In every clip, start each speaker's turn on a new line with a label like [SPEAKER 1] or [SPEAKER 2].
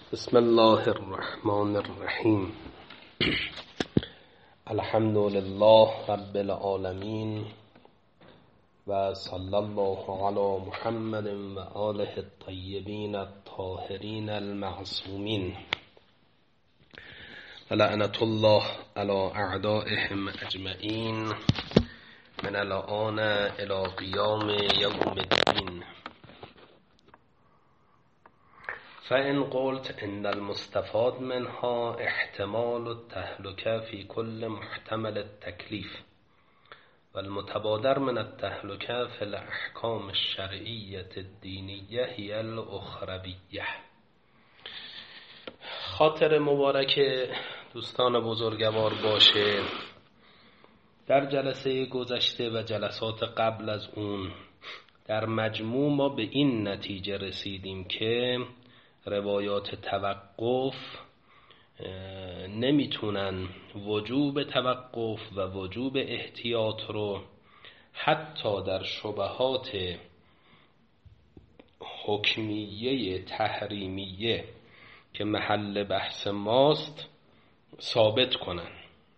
[SPEAKER 1] بسم الله الرحمن الرحیم. الحمد لله رب العالمین و صلی الله علی محمد و آله الطیبین الطاهرین المعصومین و لعنت الله علی اعدائهم اجمعین من الآن الی قیام یوم الدین. فإن قلت إن المستفاد منها احتمال التهلكة في كل محتمل التكليف والمتبادر من التهلكة في الأحكام الشرعية الدينية هي الأخروية. خاطر مبارک دوستان بزرگوار باشه. در جلسه گذشته و جلسات قبل از اون در مجموع ما به این نتیجه رسیدیم که روایات توقف نمیتونن وجوب توقف و وجوب احتیاط رو حتی در شبهات حکمیه تحریمیه که محل بحث ماست ثابت کنن.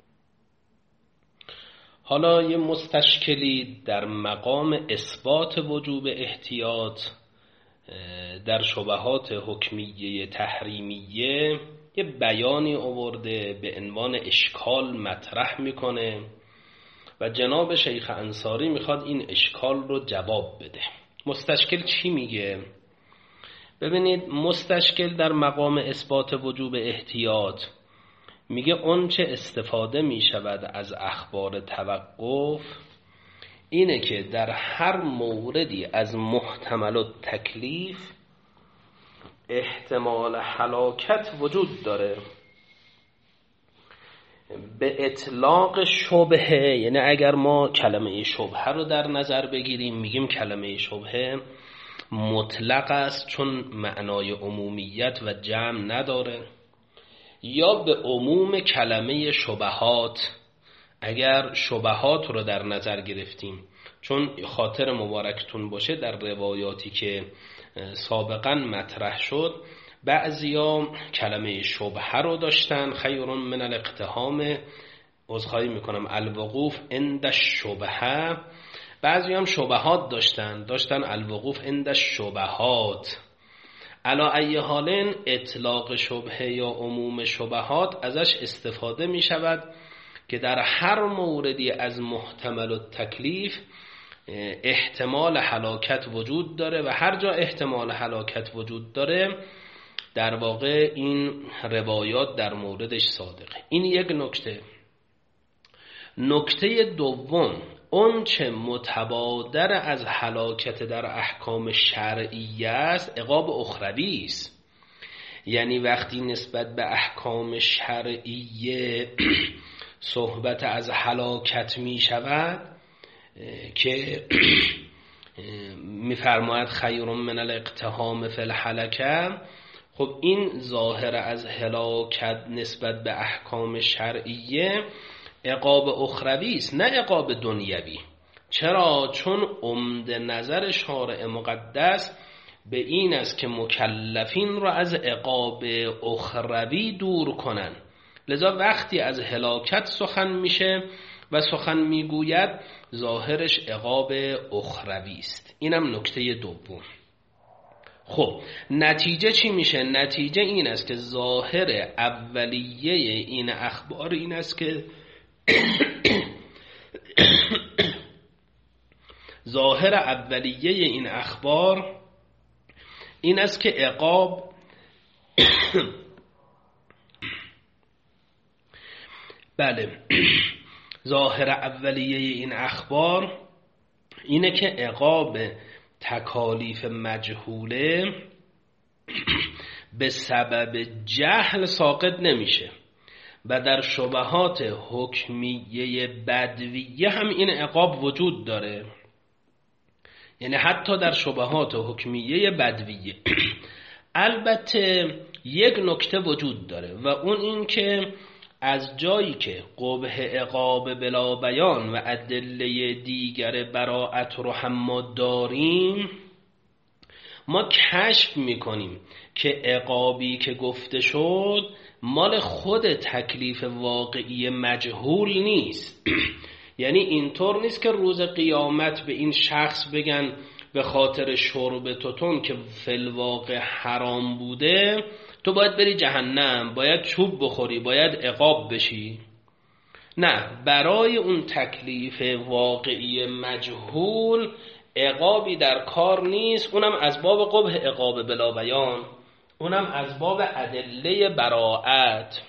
[SPEAKER 1] حالا یه مستشکلی در مقام اثبات وجوب احتیاط در شبهات حکمیه تحریمیه یه بیانی آورده به عنوان اشکال مطرح میکنه و جناب شیخ انصاری میخواد این اشکال رو جواب بده. مستشکل چی میگه؟ ببینید، مستشکل در مقام اثبات وجوب احتیاط میگه اون چه استفاده میشود از اخبار توقف اینه که در هر موردی از محتمل التکلیف احتمال هلاکت وجود داره. به اطلاق شبهه، یعنی اگر ما کلمه شبهه رو در نظر بگیریم میگیم کلمه شبهه مطلق است چون معنای عمومیت و جمع نداره، یا به عموم کلمه شبهات اگر شبهات رو در نظر گرفتیم، چون خاطر مبارکتون باشه در روایاتی که سابقا مطرح شد بعضیا کلمه شبهه رو داشتن خیر من الاقتحام، عذرخواهی میکنم، الوقوف عند الشبهه، بعضی هم شبهات داشتن الوقوف عند الشبهات. علی ای حال اطلاق شبهه یا عموم شبهات ازش استفاده می شود که در هر موردی از محتمل التکلیف احتمال هلاکت وجود داره و هر جا احتمال هلاکت وجود داره در واقع این روایات در موردش صادقه. این یک نکته. نکته دوم، اون چه متبادر از هلاکت در احکام شرعیه است عقاب اخروی است. یعنی وقتی نسبت به احکام شرعیه صحبت از هلاکت می شود که میفرماید خیر من الاقتحام فی الهلکه، خب این ظاهر از هلاکت نسبت به احکام شرعیه عقاب اخروی است نه عقاب دنیوی. چرا؟ چون عمده نظر شارع مقدس به این است که مکلفین را از عقاب اخروی دور کنن، لذا وقتی از هلاکت سخن میشه و سخن میگوید ظاهرش عقاب اخروی است. اینم نکته دوم. خب نتیجه چی میشه؟ نتیجه این است که ظاهر اولیه این اخبار این است که ظاهر اولیه این اخبار این است که عقاب بله، ظاهر اولیه این اخبار اینه که عقاب تکالیف مجهوله به سبب جهل ساقط نمیشه و در شبهات حکمیه بدویه هم این عقاب وجود داره. یعنی حتی در شبهات حکمیه بدویه البته یک نکته وجود داره و اون این که از جایی که قبح عقاب بلا بیان و ادله دیگر براءت رو هم ما داریم، ما کشف میکنیم که عقابی که گفته شد مال خود تکلیف واقعی مجهول نیست. یعنی اینطور نیست که روز قیامت به این شخص بگن به خاطر شرب توتون که فی الواقع حرام بوده تو باید بری جهنم، باید چوب بخوری، باید عقاب بشی. نه، برای اون تکلیف واقعی مجهول عقابی در کار نیست، اونم از باب قبح عقاب بلا بیان، اونم از باب ادله براءت.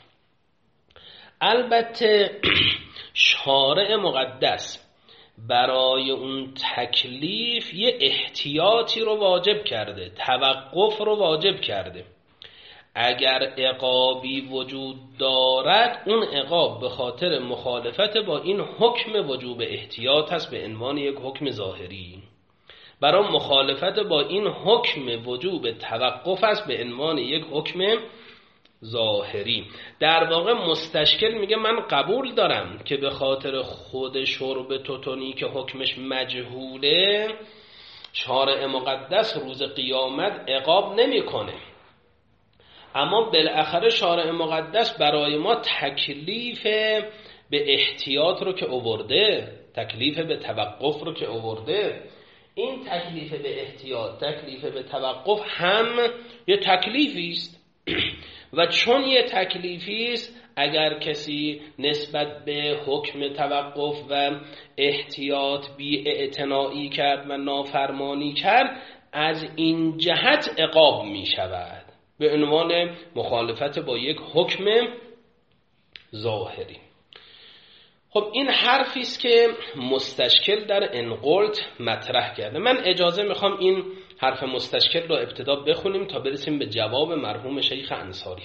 [SPEAKER 1] البته شارع مقدس برای اون تکلیف یه احتیاطی رو واجب کرده، توقف رو واجب کرده. اگر عقابی وجود دارد اون عقاب به خاطر مخالفت با این حکم وجوب احتیاط هست به عنوان یک حکم ظاهری، برای مخالفت با این حکم وجوب توقف است به عنوان یک حکم ظاهری. در واقع مستشکل میگه من قبول دارم که به خاطر خود شرب توتونی که حکمش مجهوله شارع مقدس روز قیامت عقاب نمیکنه، اما بالاخره شارع مقدس برای ما تکلیف به احتیاط رو که آورده، تکلیف به توقف رو که آورده، این تکلیف به احتیاط، تکلیف به توقف هم یه تکلیفی است و چون یه تکلیفی است اگر کسی نسبت به حکم توقف و احتیاط بی‌اعتنایی کرد و نافرمانی کرد از این جهت عقاب می شود به عنوان مخالفت با یک حکم ظاهری. خب این حرفی است که مستشکل در انقلت مطرح کرده. من اجازه میخوام این حرف مستشکل رو ابتدا بخونیم تا برسیم به جواب مرحوم شیخ انصاری.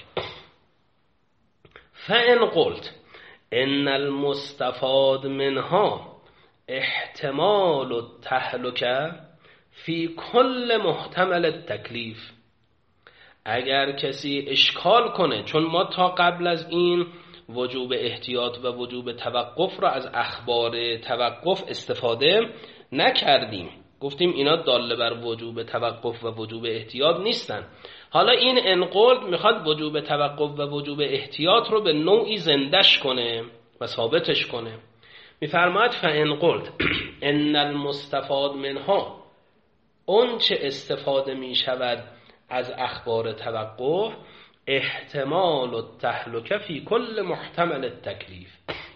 [SPEAKER 1] فانقلت ان المستفاد منها احتمال التهلكه فی کل محتمل التکلیف. اگر کسی اشکال کنه، چون ما تا قبل از این وجوب احتیاط و وجوب توقف را از اخبار توقف استفاده نکردیم، گفتیم اینا داله بر وجوب توقف و وجوب احتیاط نیستن. حالا این انقلت میخواد وجوب توقف و وجوب احتیاط رو به نوعی زندش کنه و ثابتش کنه. میفرماید فانقلت ان المستفاد منها، اون چه استفاده میشود از اخبار توقف، احتمال التهلكه فی کل محتمل التکلیف،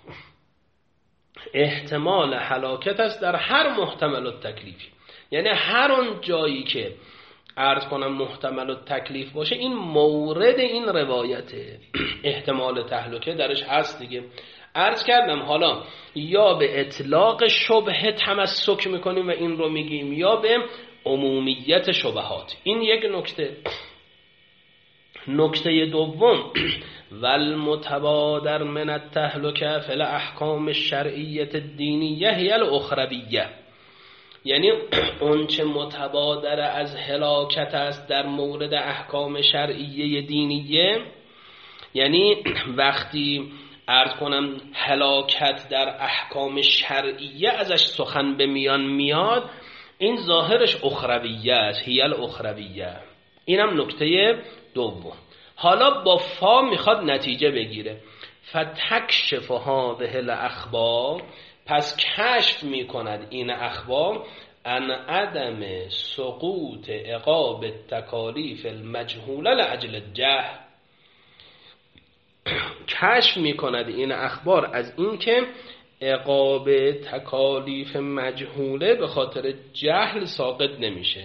[SPEAKER 1] احتمال هلاکت است در هر محتمل التکلیف. یعنی هر اون جایی که عرض کنم محتمل التکلیف باشه این مورد این روایته، احتمال تهلكه درش هست دیگه. عرض کردم حالا یا به اطلاق شبهه تمسک میکنیم و این رو میگیم یا به عمومیت شبهات. این یک نکته. نکته دوم والمتبادر من التهلكه فی الاحکام الشرعیه الدینیه هی الاخرویه، یعنی اون چه متبادر از هلاکت است در مورد احکام شرعیه دینیه، یعنی وقتی عرض کنم هلاکت در احکام شرعیه ازش سخن به میان میاد این ظاهرش اخرویه است، هی الاخرویه. اینم نکته دوم. حالا با فا میخواد نتیجه بگیره. فتکشف هذه الاخبار، پس کشف میکند این اخبار ان عدم سقوط عقاب التکالیف المجهوله لاجل الجهل، کشف میکند این اخبار از اینکه عقاب تکالیف مجهوله به خاطر جهل ساقط نمیشه.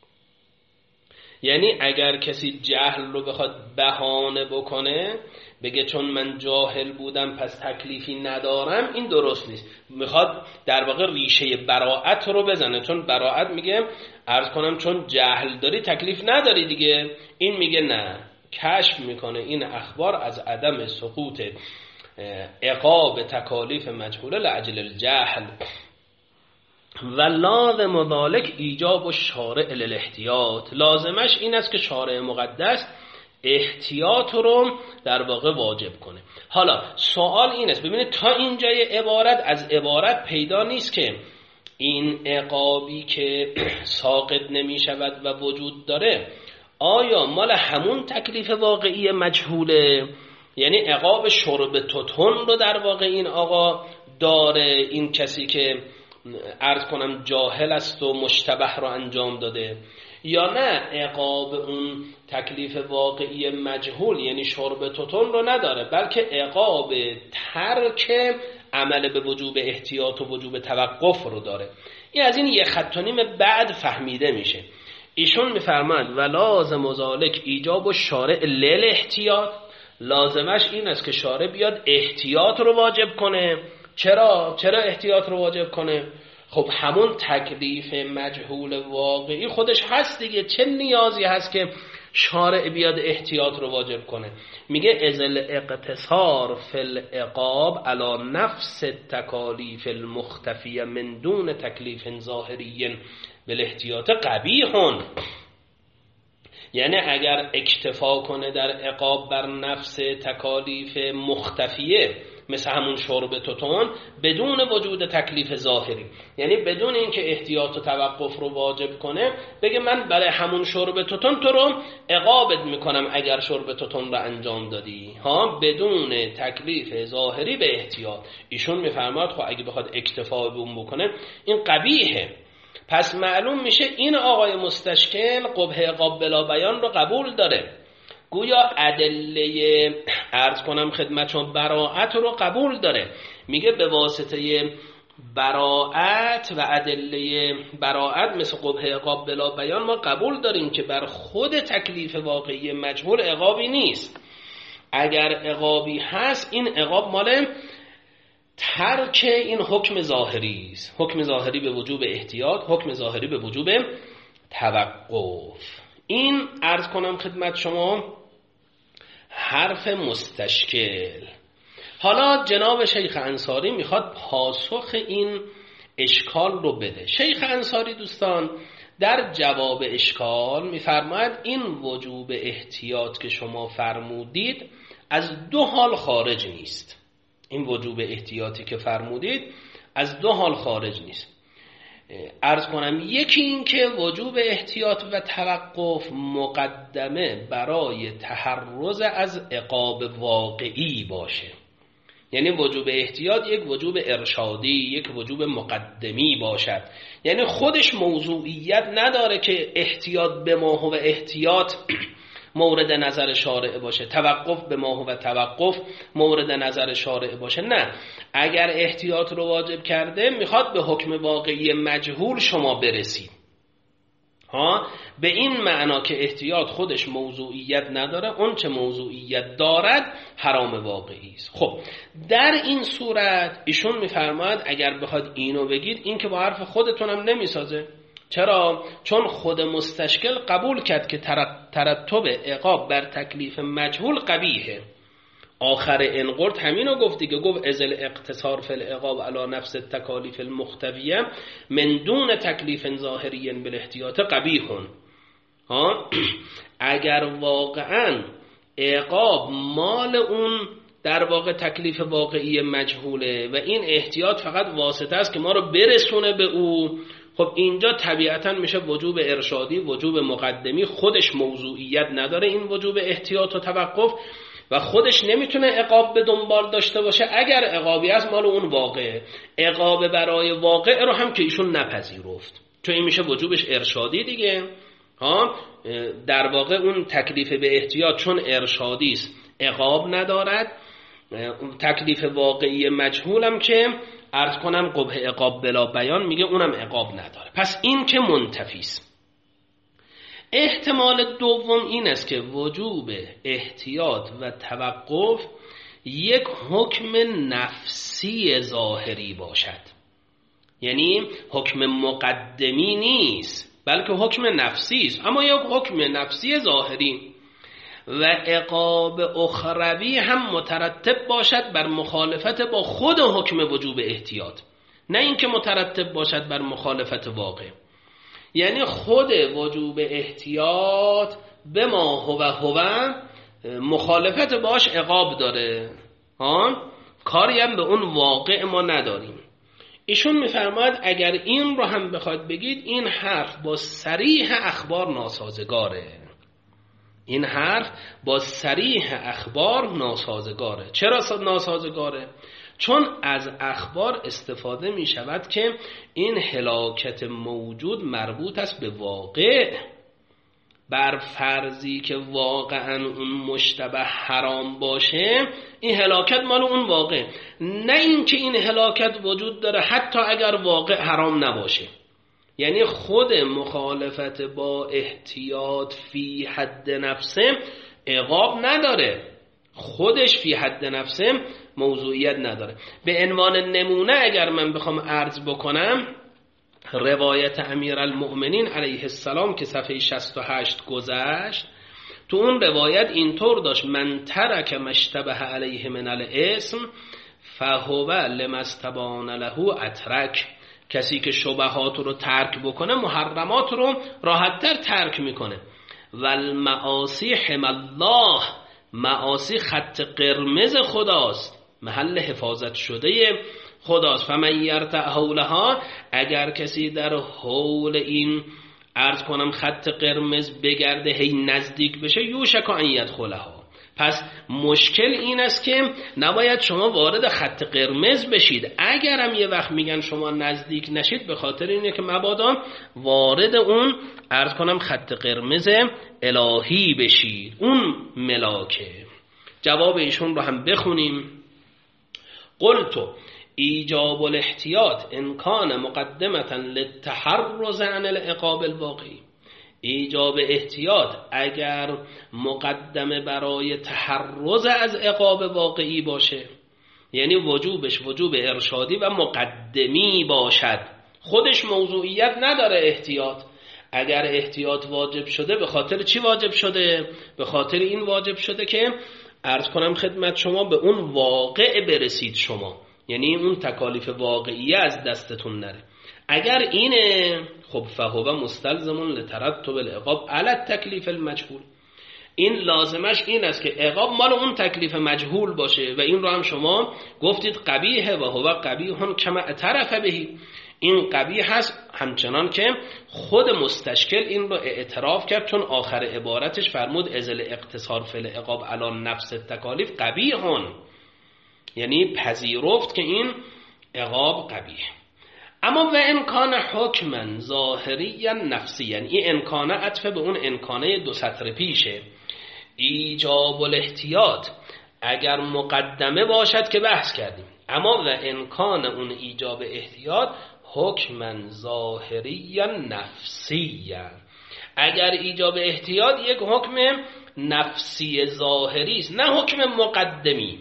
[SPEAKER 1] یعنی اگر کسی جهل رو بخواد بهانه بکنه بگه چون من جاهل بودم پس تکلیفی ندارم، این درست نیست. میخواد در واقع ریشه براءت رو بزنه، چون براءت میگه عرض کنم چون جهل داری تکلیف نداری دیگه. این میگه نه، کشف میکنه این اخبار از عدم سقوط عقاب تکالیف مجهوله لاجل الجهل و لازم ذلك ایجاب الشارع للاحتیاط. لازمش این است که شارع مقدس احتیاط رو در واقع واجب کنه. حالا سوال این است، ببینید تا اینجای عبارت از عبارت پیدا نیست که این عقابی که ساقط نمی شود و وجود داره آیا مال همون تکلیف واقعی مجهوله؟ یعنی عقاب شرب توتون رو در واقع این آقا داره، این کسی که عرض کنم جاهل است و مشتبه رو انجام داده، یا نه عقاب اون تکلیف واقعی مجهول یعنی شرب توتون رو نداره، بلکه عقاب ترک عمل به وجوب احتیاط و وجوب توقف رو داره. این از این یک خط و نیم بعد فهمیده میشه. ایشون میفرماند و لازم ذالک ایجاب الشارع للاحتیاط، لازمش این است که شارع بیاد احتیاط رو واجب کنه. چرا احتیاط رو واجب کنه؟ خب همون تکلیف مجهول واقعی خودش هست دیگه، چه نیازی هست که شارع بیاد احتیاط رو واجب کنه؟ میگه ازل اقتصار فی العقاب علی نفس تکالیف المختفیه من دون تکلیف ظاهری بالاحتیاط قبیح. یعنی اگر اکتفا کنه در عقاب بر نفس تکالیف مختفیه مثل همون شرب توتون بدون وجود تکلیف ظاهری، یعنی بدون اینکه احتیاط و توقف رو واجب کنه بگه من برای همون شرب توتون تو رو عقابت میکنم اگر شرب توتون رو انجام دادی، بدون تکلیف ظاهری به احتیاط. ایشون میفرماد خب اگه بخواد اکتفا به اون بکنه این قبیحه. پس معلوم میشه این آقای مستشکل قبح عقاب بلا بیان رو قبول داره، گویا ادله عرض کنم خدمتشون براءت رو قبول داره. میگه به واسطه براءت و ادله براءت مثل قبح عقاب بلا بیان ما قبول داریم که بر خود تکلیف واقعی مجهول عقابی نیست. اگر عقابی هست این عقاب مال ترک این حکم ظاهری است، حکم ظاهری به وجوب احتیاط، حکم ظاهری به وجوب توقف. این عرض کنم خدمت شما حرف مستشکل. حالا جناب شیخ انصاری میخواد پاسخ این اشکال رو بده. شیخ انصاری دوستان در جواب اشکال میفرماید این وجوب احتیاط که شما فرمودید از دو حال خارج نیست. این وجوب احتیاطی که فرمودید از دو حال خارج نیست. عرض کنم یکی این که وجوب احتیاط و توقف مقدمه برای تحرز از عقاب واقعی باشه، یعنی وجوب احتیاط یک وجوب ارشادی، یک وجوب مقدمی باشد، یعنی خودش موضوعیت نداره که احتیاط به ما هو احتیاط مورد نظر شارع باشه، توقف به ما هو توقف مورد نظر شارع باشه. نه، اگر احتیاط رو واجب کرده میخواد به حکم واقعی مجهول شما برسید، به این معنا که احتیاط خودش موضوعیت نداره، اون چه موضوعیت دارد حرام واقعی است. خب در این صورت ایشون میفرماید اگر بخواد اینو بگید این که با حرف خودتونم نمیسازه. چرا؟ چون خود مستشکل قبول کرد که ترتب عقاب بر تکلیف مجهول قبیحه. آخر انقرد همینو گفت دیگه، گفت ازل اقتصار فی العقاب علی نفس تکالیف المختفیه من دون تکلیف ظاهری بالاحتیاط قبیح. اگر واقعا عقاب مال اون در واقع تکلیف واقعی مجهوله و این احتیاط فقط واسطه است که ما رو برسونه به او، خب اینجا طبیعتا میشه وجوب ارشادی، وجوب مقدمی، خودش موضوعیت نداره این وجوب احتیاط و توقف و خودش نمیتونه عقاب به دنبال داشته باشه. اگر عقابی است مال اون واقعه، عقاب برای واقع رو هم که ایشون نپذیرفت، چون این میشه وجوبش ارشادی دیگه. در واقع اون تکلیف به احتیاط چون ارشادی است عقاب ندارد، تکلیف واقعی مجهولم که عرض کنم قبح عقاب بلا بیان میگه اونم عقاب نداره. پس این که منتفیست. احتمال دوم این است که وجوب احتیاط و توقف یک حکم نفسی ظاهری باشد، یعنی حکم مقدمی نیست بلکه حکم نفسی است، اما یک حکم نفسی ظاهری و عقاب اخروی هم مترتب باشد بر مخالفت با خود حکم وجوب احتیاط، نه اینکه مترتب باشد بر مخالفت واقع. یعنی خود وجوب احتیاط به ما هو مخالفت باش عقاب داره، کاری هم به اون واقع ما نداریم. ایشون میفرماید اگر این رو هم بخواد بگید این حرف با صریح اخبار ناسازگاره. این حرف با صریح اخبار ناسازگاره. چرا ناسازگاره؟ چون از اخبار استفاده می شود که این هلاکت موجود مربوط است به واقع، بر فرضی که واقعا اون مشتبه حرام باشه این هلاکت مال اون واقع، نه اینکه این هلاکت وجود داره حتی اگر واقع حرام نباشه. یعنی خود مخالفت با احتیاط فی حد نفسه عقاب نداره، خودش فی حد نفسه موضوعیت نداره. به عنوان نمونه اگر من بخوام عرض بکنم روایت امیرالمؤمنین علیه السلام که صفحه 68 گذشت، تو اون روایت اینطور داشت: من ترک مشتبه علیه من الاسم فهو لما استبان له اترک. کسی که شبهات رو ترک بکنه محرمات رو راحت‌تر ترک میکنه. والمعاصی حم الله، معاصی خط قرمز خداست، محل حفاظت شده خداست. فمن یرتع حولها، اگر کسی در حول این عرض کنم خط قرمز بگرده هی نزدیک بشه، یوشک ان یدخلها. پس مشکل این است که نباید شما وارد خط قرمز بشید. اگرم یه وقت میگن شما نزدیک نشید به خاطر اینه که مبادا وارد اون عرض کنم خط قرمز الهی بشید، اون ملاکه. جواب ایشون رو هم بخونیم. قلتو ایجاب الاحتیاط ان کان مقدمتا للتحرز عن العقاب الواقعی. ایجاب احتیاط اگر مقدمه برای تحرز از عقاب واقعی باشه، یعنی وجوبش وجوب ارشادی و مقدمی باشد، خودش موضوعیت نداره احتیاط. اگر احتیاط واجب شده به خاطر چی واجب شده؟ به خاطر این واجب شده که عرض کنم خدمت شما به اون واقع برسید شما، یعنی اون تکالیف واقعی از دستتون نره. اگر اینه خب فهو مستلزم لترتب العقاب علی التکلیف المجهول، این لازمش این است که عقاب مال اون تکلیف مجهول باشه و این رو هم شما گفتید قبیحه و هو قبیح کما اعترف بهی. این قبیح هست همچنان که خود مستشکل این رو اعتراف کرد، چون آخر عبارتش فرمود ازل اقتصار فی العقاب علی نفس التکالیف قبیح، یعنی پذیرفت که این عقاب قبیح. اما و امکان حکما ظاهریا نفسیا، این امکانه عطف به اون امکانه دو سطر پیشه. ایجاب الاحتیاط اگر مقدمه باشد که بحث کردیم، اما و امکان اون ایجاب احتیاط حکما ظاهریا نفسیا، اگر ایجاب احتیاط یک حکم نفسی ظاهری است نه حکم مقدمی.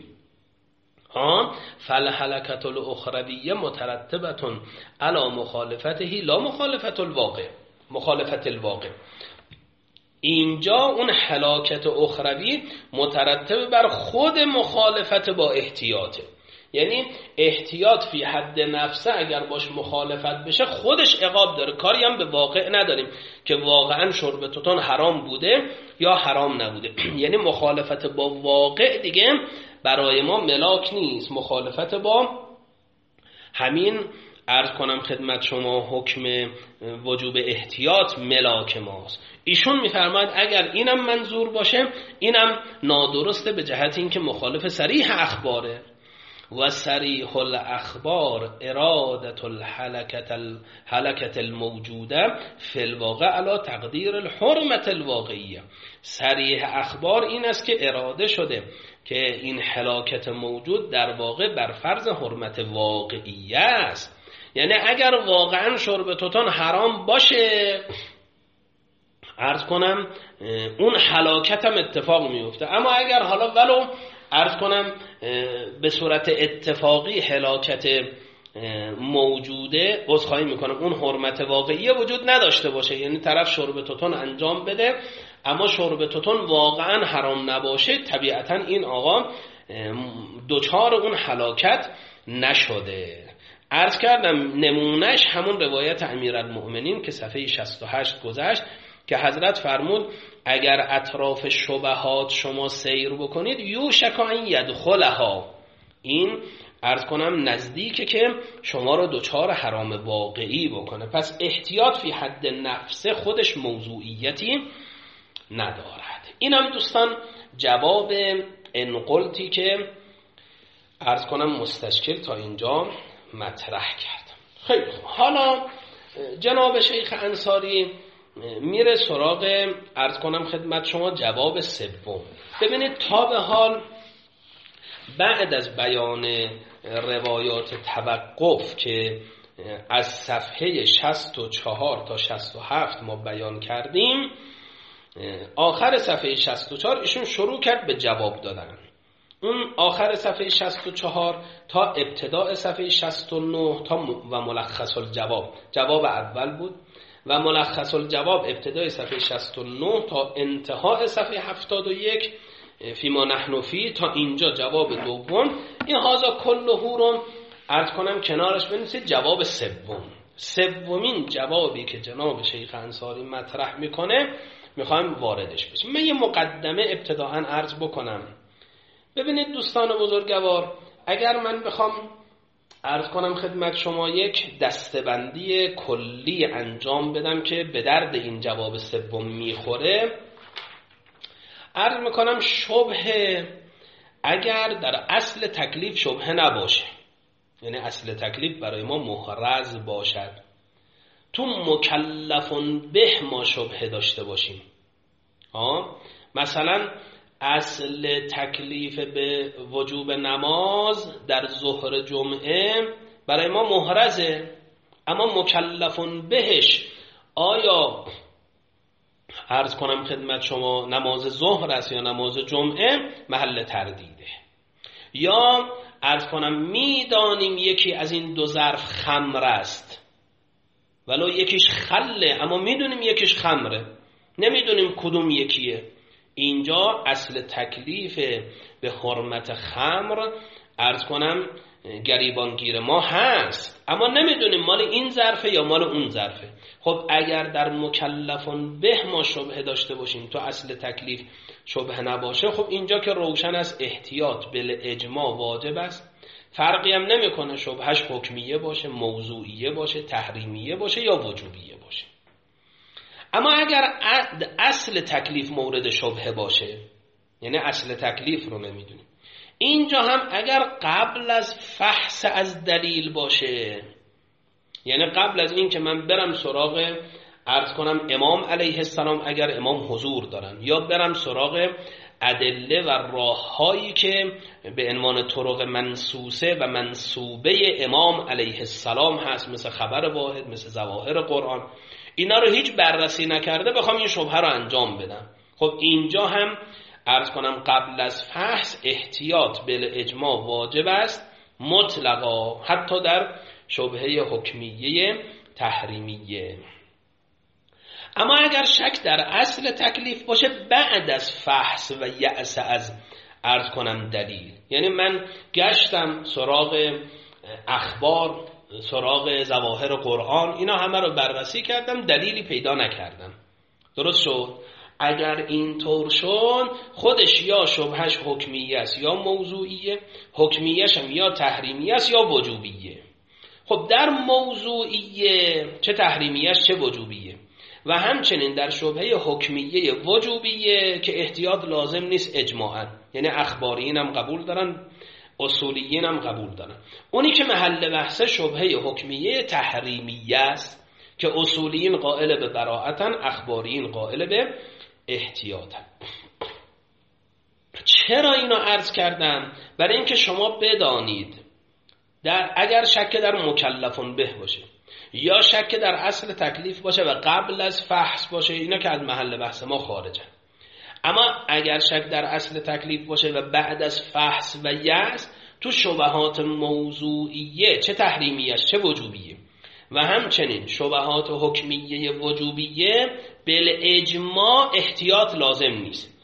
[SPEAKER 1] فالحلکت الاخرویه مترتبتون علی مخالفته لا مخالفت الواقع، مخالفت الواقع. اینجا اون هلاکت اخروی مترتب بر خود مخالفت با احتیاطه، یعنی احتیاط فی حد نفسه اگر باش مخالفت بشه خودش عقاب داره، کاری هم به واقع نداریم که واقعا شرب توتون حرام بوده یا حرام نبوده. یعنی مخالفت با واقع دیگه برای ما ملاک نیست، مخالفت با همین عرض کنم خدمت شما حکم وجوب احتیاط ملاک ماست. ایشون میفرماید اگر اینم منظور باشه اینم نادرسته به جهت اینکه مخالف صریح اخباره. و صریح الاخبار ارادت الحلکت الموجوده فی الواقع علی تقدیر الحرمت الواقعیه. صریح اخبار این است که اراده شده که این هلاکت موجود در واقع بر فرض حرمت واقعیه است. یعنی اگر واقعا شرب توتون حرام باشه عرض کنم اون هلاکت هم اتفاق میفته، اما اگر حالا ولو عرض کنم به صورت اتفاقی هلاکت موجوده، عذرخواهی میکنم، اون حرمت واقعی وجود نداشته باشه، یعنی طرف شرب توتون انجام بده اما شرب توتون واقعا حرام نباشه، طبیعتا این آقا دوچار اون هلاکت نشده. عرض کردم نمونش همون روایت امیرالمؤمنین که صفحه 68 گذشت که حضرت فرمود اگر اطراف شبهات شما سیر بکنید یوشک ان یدخلها، این عرض کنم نزدیکه که شما رو دچار حرام واقعی بکنه. پس احتیاط فی حد نفسه خودش موضوعیتی ندارد. اینم دوستان جواب انقلتی که عرض کنم مستشکل تا اینجا مطرح کرد. خیلی خوب، حالا جناب شیخ انصاری میره سراغ عرض کنم خدمت شما جواب سوم. ببینید تا به حال بعد از بیان روایات توقف که از صفحه 64 تا 67 ما بیان کردیم، آخر صفحه 64 ایشون شروع کرد به جواب دادن. اون آخر صفحه 64 تا ابتداء صفحه 69 تا و ملخص الجواب، جواب اول بود و ملخص الجواب ابتدای صفحه 69 تا انتهای صفحه 71 فیما نحن فی تا اینجا جواب دوم. این هازا کله رو عرض کنم کنارش بنویسید جواب سوم. سومین جوابی که جناب شیخ انصاری مطرح میکنه میخوایم واردش بشیم. من یه مقدمه ابتداءً عرض بکنم. ببینید دوستان بزرگوار، اگر من بخوام عرض کنم خدمت شما یک دسته‌بندی کلی انجام بدم که به درد این جواب سوم میخوره، عرض میکنم شبهه اگر در اصل تکلیف شبهه نباشه، یعنی اصل تکلیف برای ما محرز باشد، تو مکلفون به ما شبهه داشته باشیم. مثلا اصل تکلیف به وجوب نماز در ظهر جمعه برای ما محرزه، اما مکلفون بهش آیا عرض کنم خدمت شما نماز ظهر است یا نماز جمعه محل تردیده. یا عرض کنم میدانیم یکی از این دو ظرف خمر است ولو یکیش خله، اما میدونیم یکیش خمره، نمیدونیم کدوم یکیه. اینجا اصل تکلیف به حرمت خمر عرض کنم گریبانگیر ما هست، اما نمیدونیم مال این ظرفه یا مال اون ظرفه. خب اگر در مکلفون به ما شبهه داشته باشیم تو اصل تکلیف شبهه نباشه، خب اینجا که روشن است احتیاط بل اجماع واجب است. فرقی هم نمیکنه شبهش حکمیه باشه، موضوعیه باشه، تحریمیه باشه یا وجوبیه باشه. اما اگر اصل تکلیف مورد شبهه باشه، یعنی اصل تکلیف رو نمیدونیم، اینجا هم اگر قبل از فحص از دلیل باشه، یعنی قبل از این که من برم سراغ عرض کنم امام علیه السلام اگر امام حضور دارن، یا برم سراغ ادله و راههایی که به عنوان طرق منسوسه و منسوبه امام علیه السلام هست، مثل خبر واحد، مثل ظواهر قرآن، اینا رو هیچ بررسی نکرده بخوام این شبهه رو انجام بدم، خب اینجا هم عرض کنم قبل از فحص احتیاط بل اجماع واجب است مطلقا، حتی در شبهه حکمیه تحریمیه. اما اگر شک در اصل تکلیف باشه بعد از فحص و یأس از عرض کنم دلیل، یعنی من گشتم سراغ اخبار، سراغ ظواهر قرآن، اینا همه رو بررسی کردم، دلیلی پیدا نکردم، درست شد؟ اگر این طور شد خودش یا شبهش حکمیه است یا موضوعیه، حکمیهش هم یا تحریمیه است یا وجوبیه. خب در موضوعیه چه تحریمیهش چه وجوبیه، و همچنین در شبهه حکمیه وجوبیه که احتیاط لازم نیست اجماعاً، یعنی اخباریین هم قبول دارن، اصولیین هم قبول دارن. اونی که محل بحث شبهه حکمیه تحریمیه است که اصولیین قائل به براءتن، اخباریین قائل به احتیاطن. چرا اینو عرض کردم؟ برای اینکه شما بدانید اگر شک در مکلفون به باشه یا شک در اصل تکلیف باشه و قبل از فحص باشه، اینا که از محل بحث ما خارجن. اما اگر شک در اصل تکلیف باشه و بعد از فحص و یأس، تو شبهات موضوعیه چه تحریمیه چه وجوبیه و همچنین شبهات حکمیه وجوبیه بل اجماع احتیاط لازم نیست.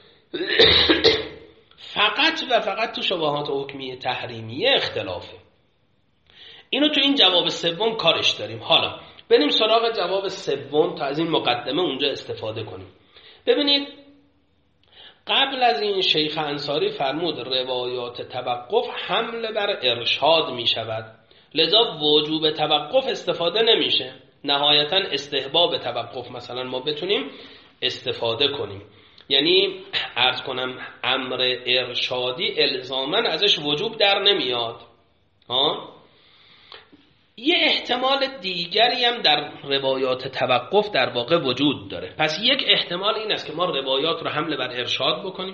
[SPEAKER 1] فقط و فقط تو شبهات حکمیه تحریمیه اختلافه. اینو تو این جواب سوم کارش داریم. حالا بریم سراغ جواب سوم تا از این مقدمه اونجا استفاده کنیم. ببینید قبل قبل از این شیخ انصاری فرمود روایات توقف حمل بر ارشاد می شود، لذا وجوب توقف استفاده نمیشه، نهایتا استحباب توقف مثلا ما بتونیم استفاده کنیم. یعنی عرض کنم امر ارشادی الزاماً ازش وجوب در نمیاد. یه احتمال دیگری هم در روایات توقف در واقع وجود داره. پس یک احتمال این است که ما روایات رو حمل بر ارشاد بکنیم.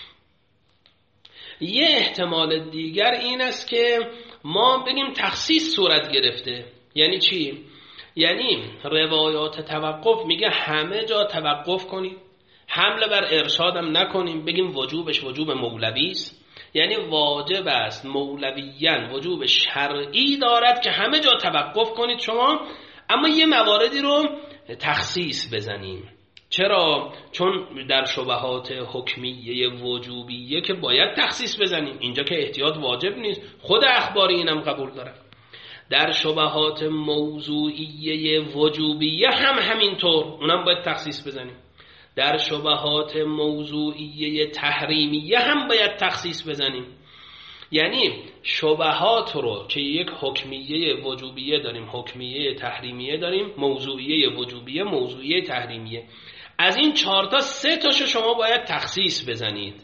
[SPEAKER 1] یه احتمال دیگر این است که ما بگیم تخصیص صورت گرفته. یعنی چی؟ یعنی روایات توقف میگه همه جا توقف کنید، حمل بر ارشادم نکنیم، بگیم وجوبش وجوب مولوی است. یعنی واجب است مولویاً وجوب شرعی دارد که همه جا توقف کنید شما، اما یه مواردی رو تخصیص بزنیم. چرا؟ چون در شبهات حکمیه وجوبیه که باید تخصیص بزنیم، اینجا که احتیاط واجب نیست، خود اخباری اینم قبول داره. در شبهات موضوعیه وجوبیه هم همینطور، اونم باید تخصیص بزنیم. در شبهات موضوعیه تحریمیه هم باید تخصیص بزنیم. یعنی شبهات رو که یک حکمیه وجوبیه داریم، حکمیه تحریمیه داریم، موضوعیه وجوبیه، موضوعیه تحریمیه، از این 4 تا 3 تاشو شما باید تخصیص بزنید.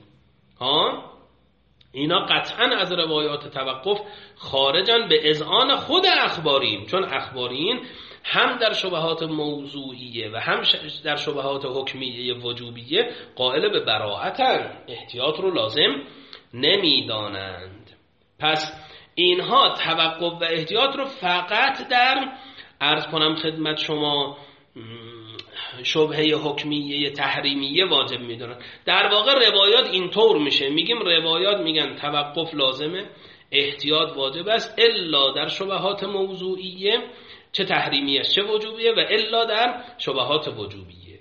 [SPEAKER 1] اینا قطعاً از روایات توقف خارجن به اذعان خود اخبارین، چون اخبارین هم در شبهات موضوعیه و هم در شبهات حکمیه وجوبیه قائل به براءتن، احتیاط رو لازم نمیدانند. پس اینها توقف و احتیاط رو فقط در عرض کنم خدمت شما شبهه حکمیه تحریمیه واجب میدونن. در واقع روایات اینطور میشه، میگیم روایات میگن توقف لازمه، احتیاط واجب است، الا در شبهات موضوعیه چه تحریمیه چه وجوبیه، و الا در شبهات وجوبیه.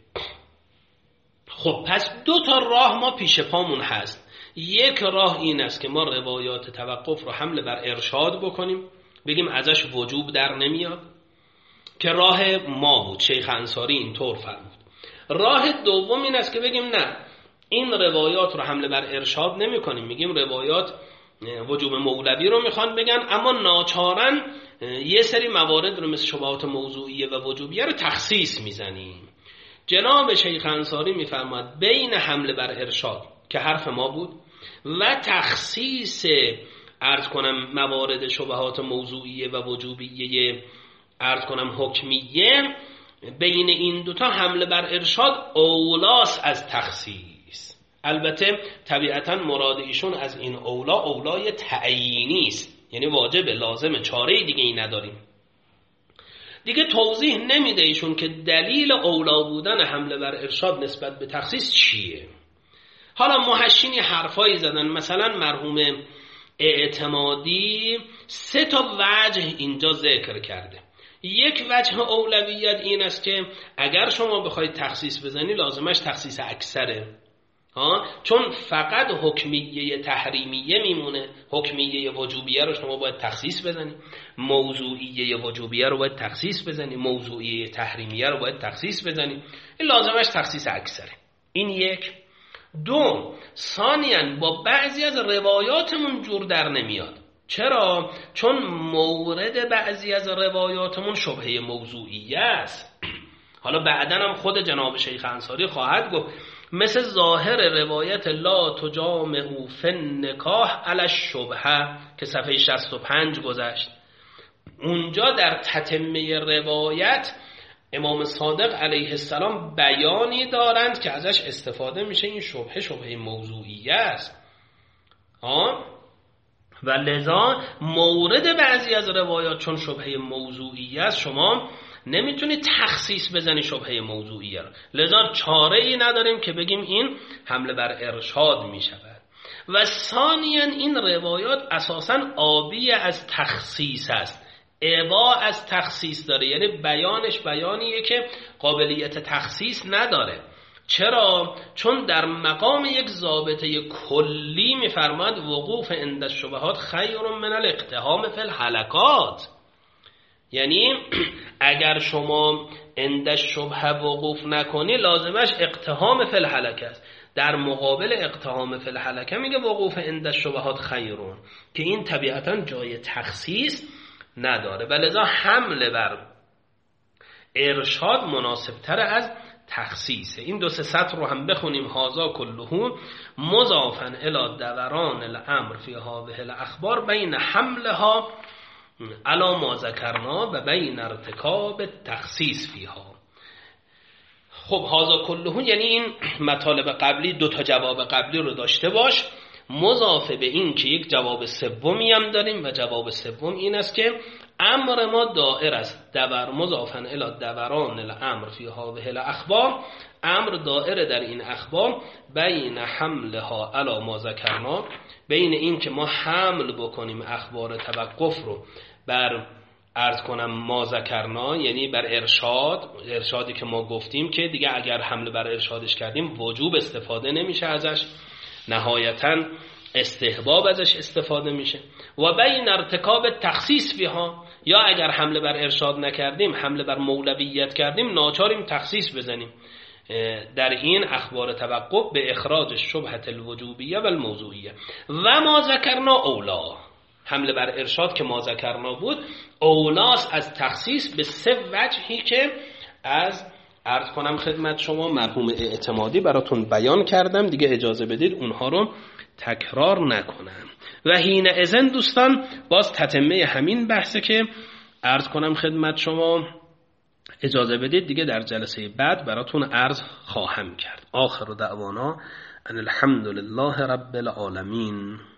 [SPEAKER 1] خب پس 2 تا راه ما پیش پامون هست. یک راه این است که ما روایات توقف رو حمل بر ارشاد بکنیم، بگیم ازش وجوب در نمیاد، که راه ما بود، شیخ انصاری اینطور فرمود. راه دوم این است که بگیم نه، این روایات رو حمل بر ارشاد نمی کنیم، میگیم روایات وجوب مولوی رو میخوان بگن، اما ناچارن یه سری موارد رو مثل شبهات موضوعیه و وجوبیه رو تخصیص میزنیم. جناب شیخ انصاری میفرماد بین حمل بر ارشاد که حرف ما بود و تخصیص عرض کنم موارد شبهات موضوعیه و وجوبیه عرض کنم حکمیه، بین این 2 تا حمل بر ارشاد اولاس از تخصیص. البته طبیعتا مراد ایشون از این اولای تعیینی است، یعنی واجب لازم، چاره دیگه ای نداریم. دیگه توضیح نمیده ایشون که دلیل اولا بودن حمل بر ارشاد نسبت به تخصیص چیه. حالا محشینی حرفایی زدن، مثلا مرحوم اعتمادی 3 تا وجه اینجا ذکر کرده. یک وجه اولویت این است که اگر شما بخواید تخصیص بزنی لازمش تخصیص اکثره، چون فقط حکمیه تحریمیه میمونه، حکمیه وجوبیه رو شما باید تخصیص بزنی، موضوعیه وجوبیه رو باید تخصیص بزنی، موضوعیه تحریمیه رو باید تخصیص بزنی، این لازمش تخصیص اکثره. این یک. 2 ثانیاً با بعضی از روایاتمون جور در نمیاد. چرا؟ چون مورد بعضی از روایاتمون شبهه موضوعیه است. حالا بعداً هم خود جناب شیخ انصاری خواهد گفت، مثل ظاهر روایت لا تجامعوا فی النکاح علی الشبهه که صفحه 65 گذشت. اونجا در تتمه روایت امام صادق علیه السلام بیانی دارند که ازش استفاده میشه، این شبهه موضوعیه است. و لذا مورد بعضی از روایات چون شبهه موضوعیه است، شما نمیتونی تخصیص بزنی شبهه موضوعیه رو، لذا چاره ای نداریم که بگیم این حمله بر ارشاد میشود. و ثانیاً این روایات اساساً آبی از تخصیص است، ابا از تخصیص داره، یعنی بیانش بیانیه که قابلیت تخصیص نداره. چرا؟ چون در مقام یک ضابطه کلی میفرماد وقوف عند الشبهات خیر من الاقتحام فی الحلقات. یعنی اگر شما عند الشبهه وقوف نکنی لازمش اقتحام فی الحلقه است. در مقابل اقتحام فی الهلکه میگه وقوف عند الشبهات خیرون، که این طبیعتا جای تخصیص نداره و لذا حمل بر ارشاد مناسبتر از تخصیصه. این 2-3 سطر رو هم بخونیم. هازا کلهو مضافا الی دوران الامر فی هذه الاخبار بین حملها علی ما ذکرنا و بین ارتکاب تخصیص فیها. خب هازا کلهو یعنی این مطالب قبلی 2 تا جواب قبلی رو داشته باش، مضافه به این که یک جواب سومی هم داریم و جواب سوم این است که امر ما دائر است مضافا الی دوران الامر فی هذه الاخبار، امر دائره در این اخبار بین حملها علی ما ذکرنا، بین این که ما حمل بکنیم اخبار توقف رو بر عرض کنم ما ذکرنا، یعنی بر ارشادی که ما گفتیم که دیگه اگر حمله بر ارشادش کردیم وجوب استفاده نمیشه ازش، نهایتاً استحباب ازش استفاده میشه. و بین ارتکاب تخصیص فیها، یا اگر حمله بر ارشاد نکردیم حمله بر مولویت کردیم ناچاریم تخصیص بزنیم در این اخبار توقف به اخراج شبهت الوجوبیه و الموضوعیه. و ما ذکرنا اولا، حمله بر ارشاد که ما ذکرنا بود اولاست از تخصیص به 3 وجهی که از عرض کنم خدمت شما مرحوم اعتمادی براتون بیان کردم، دیگه اجازه بدید اونها رو تکرار نکنم. و حین اذن دوستان باز تتمه همین بحثه که عرض کنم خدمت شما، اجازه بدید دیگه در جلسه بعد براتون عرض خواهم کرد. آخر دعوانا ان الحمد لله رب العالمین.